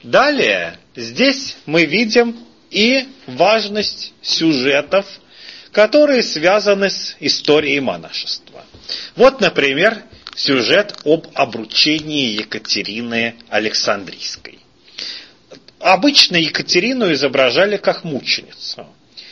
Далее, здесь мы видим и важность сюжетов, которые связаны с историей монашества. Вот, например, сюжет об обручении Екатерины Александрийской. Обычно Екатерину изображали как мученицу.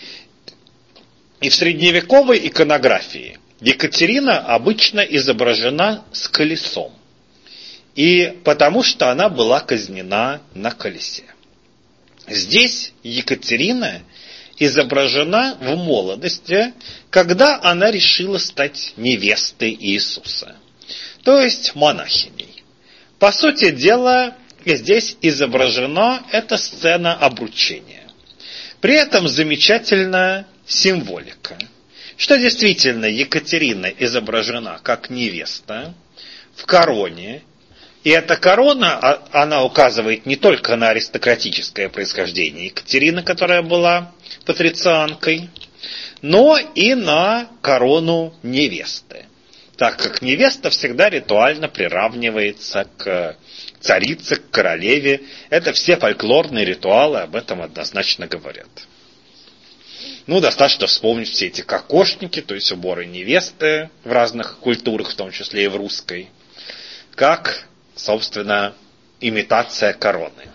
И в средневековой иконографии Екатерина обычно изображена с колесом. И потому что она была казнена на колесе. Здесь Екатерина изображена в молодости, когда она решила стать невестой Иисуса, то есть монахиней. По сути дела, здесь изображена эта сцена обручения. При этом замечательная символика, что действительно Екатерина изображена как невеста в короне, и эта корона, она указывает не только на аристократическое происхождение Екатерины, которая была патрицианкой, но и на корону невесты, так как невеста всегда ритуально приравнивается к царице, к королеве. Это все фольклорные ритуалы об этом однозначно говорят. Достаточно вспомнить все эти кокошники, то есть уборы невесты в разных культурах, в том числе и в русской, как, собственно, имитация короны.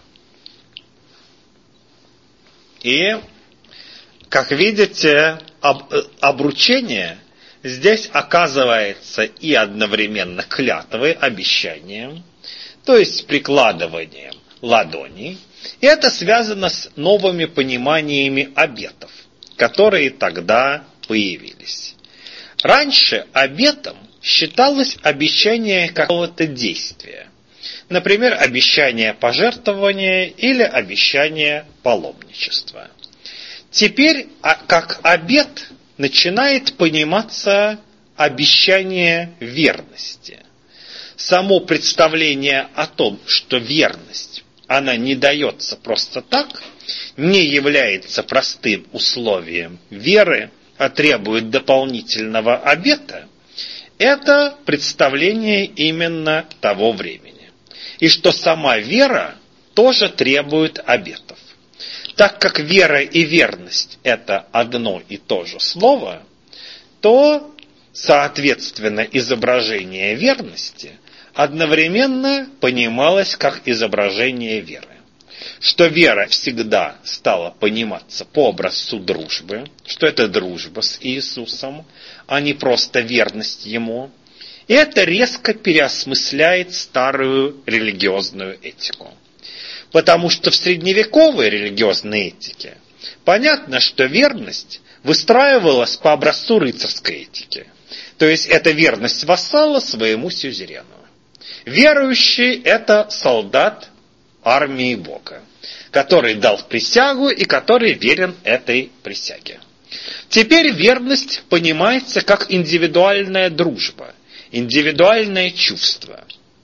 И, как видите, обручение здесь оказывается и одновременно клятвой, обещанием, то есть прикладыванием ладоней. И это связано с новыми пониманиями обетов, которые тогда появились. Раньше обетом считалось обещание какого-то действия. Например, обещание пожертвования или обещание паломничества. Теперь, как обет, начинает пониматься обещание верности. Само представление о том, что верность, она не дается просто так, не является простым условием веры, а требует дополнительного обета, это представление именно того времени. И что сама вера тоже требует обетов. Так как вера и верность – это одно и то же слово, то, соответственно, изображение верности одновременно понималось как изображение веры. Что вера всегда стала пониматься по образцу дружбы, что это дружба с Иисусом, а не просто верность Ему. И это резко переосмысляет старую религиозную этику. Потому что в средневековой религиозной этике понятно, что верность выстраивалась по образцу рыцарской этики. То есть это верность вассала своему сюзерену. Верующий – это солдат армии Бога, который дал присягу и который верен этой присяге. Теперь верность понимается как индивидуальная дружба, индивидуальное чувство.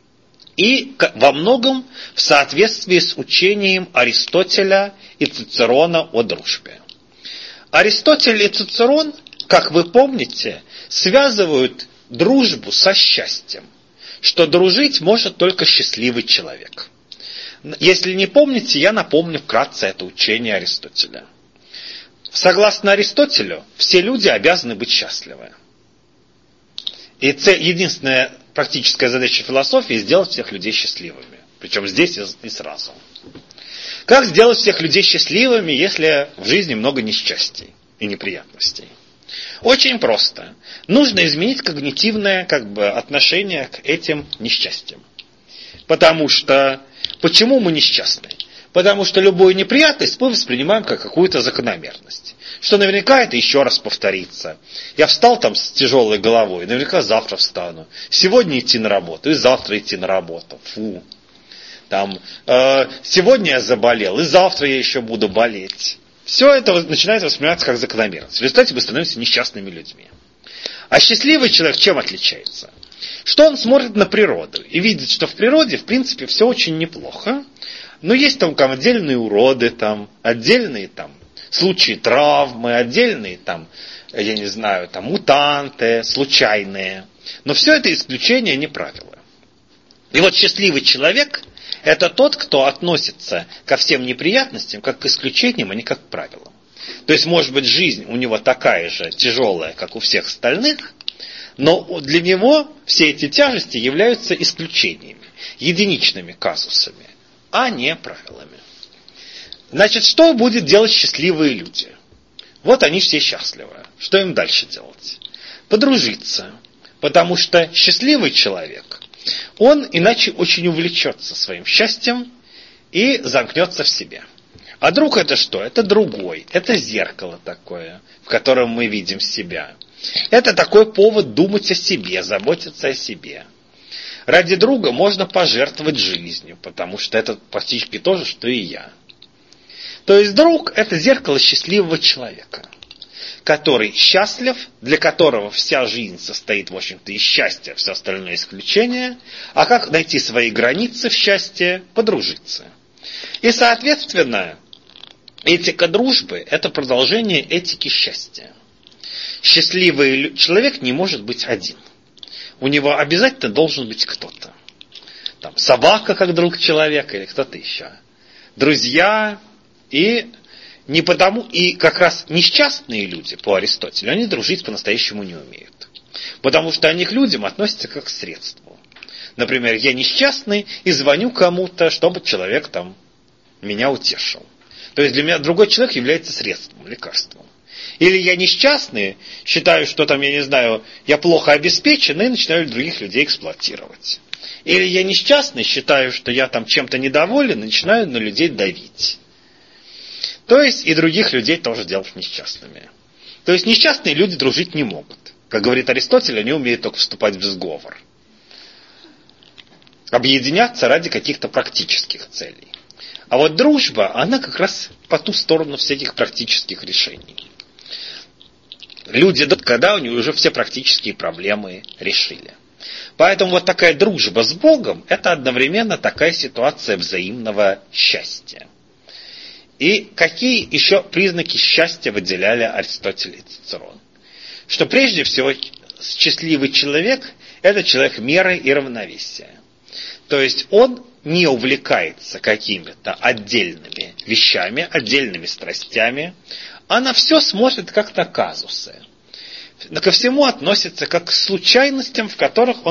И во многом в соответствии с учением Аристотеля и Цицерона о дружбе. Аристотель и Цицерон, как вы помните, связывают дружбу со счастьем, что дружить может только счастливый человек. Если не помните, я напомню вкратце это учение Аристотеля. Согласно Аристотелю, все люди обязаны быть счастливы. И единственная практическая задача философии – сделать всех людей счастливыми. Причем здесь и сразу. Как сделать всех людей счастливыми, если в жизни много несчастий и неприятностей? Очень просто. Нужно изменить когнитивное отношение к этим несчастьям. Потому что, почему мы несчастны? Потому что любую неприятность мы воспринимаем как какую-то закономерность. Что наверняка это еще раз повторится. Я встал там с тяжелой головой, наверняка завтра встану. Сегодня идти на работу и завтра идти на работу. Фу. Сегодня я заболел, и завтра я еще буду болеть. Все это начинает восприниматься как закономерность. В результате мы становимся несчастными людьми. А счастливый человек чем отличается? Что он смотрит на природу и видит, что в природе, в принципе, все очень неплохо. Но есть там отдельные уроды, отдельные случаи травмы, отдельные мутанты, случайные. Но все это исключение, не правило. И вот счастливый человек Это тот, кто относится ко всем неприятностям как к исключениям, а не как к правилам. То есть, может быть, жизнь у него такая же тяжелая, как у всех остальных, но для него все эти тяжести являются исключениями, единичными казусами, а не правилами. Значит, что будет делать счастливые люди? Вот они все счастливы. Что им дальше делать? Подружиться. Потому что счастливый человек, он иначе очень увлечется своим счастьем и замкнется в себе. А друг это что? Это другой. Это зеркало такое, в котором мы видим себя. Это такой повод думать о себе, заботиться о себе. Ради друга можно пожертвовать жизнью, потому что это практически то же, что и я. То есть друг – это зеркало счастливого человека, который счастлив, для которого вся жизнь состоит, в общем-то, из счастья, все остальное исключение. А как найти свои границы в счастье? Подружиться. И, соответственно, этика дружбы – это продолжение этики счастья. Счастливый человек не может быть один. У него обязательно должен быть кто-то. Там, собака, как друг человека, или кто-то еще. Друзья. И не потому, и как раз несчастные люди, по Аристотелю, они дружить по-настоящему не умеют. Потому что они к людям относятся как к средству. Например, я несчастный и звоню кому-то, чтобы человек там меня утешил. То есть для меня другой человек является средством, лекарством. Или я несчастный, считаю, что там, я не знаю, я плохо обеспечен и начинаю других людей эксплуатировать. Или я несчастный, считаю, что я там чем-то недоволен и начинаю на людей давить. То есть и других людей тоже делать несчастными. То есть несчастные люди дружить не могут. Как говорит Аристотель, они умеют только вступать в сговор. Объединяться ради каких-то практических целей. А вот дружба, она как раз по ту сторону всяких практических решений. Люди, когда у них уже все практические проблемы решили. Поэтому вот такая дружба с Богом, это одновременно такая ситуация взаимного счастья. И какие еще признаки счастья выделяли Аристотель и Цицерон? Что прежде всего счастливый человек – это человек меры и равновесия. То есть он не увлекается какими-то отдельными вещами, отдельными страстями, а на все смотрит как на казусы. Ко всему относится как к случайностям, в которых он